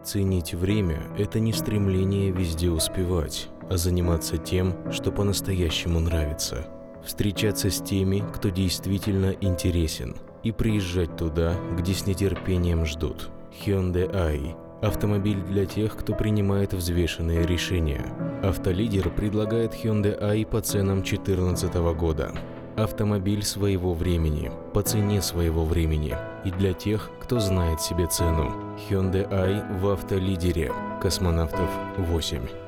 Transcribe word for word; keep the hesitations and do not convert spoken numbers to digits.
Ценить время – это не стремление везде успевать, а заниматься тем, что по-настоящему нравится. Встречаться с теми, кто действительно интересен, и приезжать туда, где с нетерпением ждут. Hyundai Ai – автомобиль для тех, кто принимает взвешенные решения. Автолидер предлагает Hyundai Ai по ценам две тысячи четырнадцатого года. Автомобиль своего времени, по цене своего времени и для тех, кто знает себе цену. Hyundai Ai в автолидере. Космонавтов восемь.